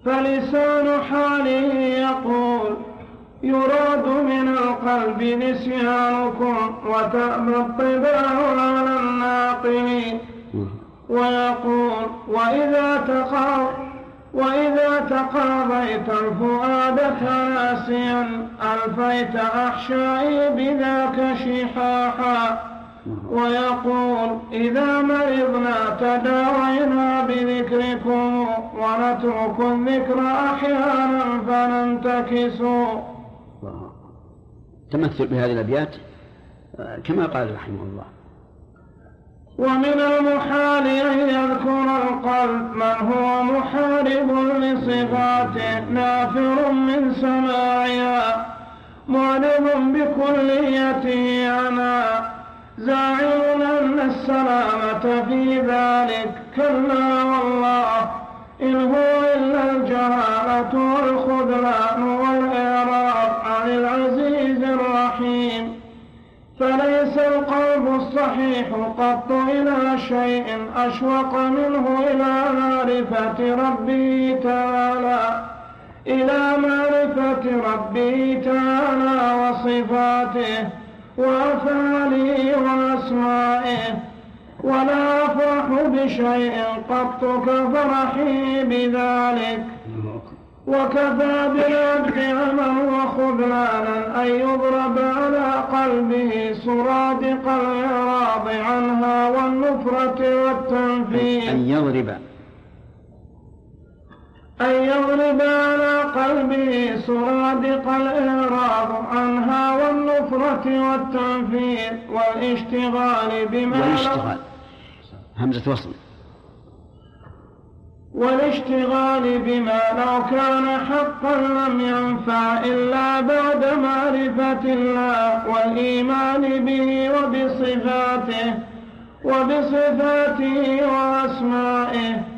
فلسان حاله يقول يراد من القلب نسيانكم وتأبى الطباع على الناقل. ويقول وإذا تقاضيت الفؤاد ناسيا ألفيت أحشائي بذاك شحاحا. ويقول إذا مرضنا تداوينا بذكركم ونترك الذكر أحيانا فننتكس. تمثل بهذه الأبيات كما قال رحمه الله. ومن المحال أن يذكر القلب من هو محارب لصفاته نافر من سماعها معرض بكليته عنها زاعم أن السلامة في ذلك كلا والله إن هو إلا الجهالة والخذلان والإعراض عن العزيز الرحيم. فليس القلب الصحيح قط إلى شيء أشوق منه إلى معرفة ربه تعالى وصفاته وأفعاله وأسمائه. ولا أفرح بشيء قط كفرحي بذلك. وكفى بالعبد عما وخذلانا أن يضرب على قلبه سرادق الإعراض عنها والنفرة والتنفيذ. أن يضرب على قلبه سرادق الإعراض عنها والنفرة والتنفيذ والاشتغال بما لو كان حقا لم ينفع إلا بعد معرفة الله والإيمان به وبصفاته وأسمائه.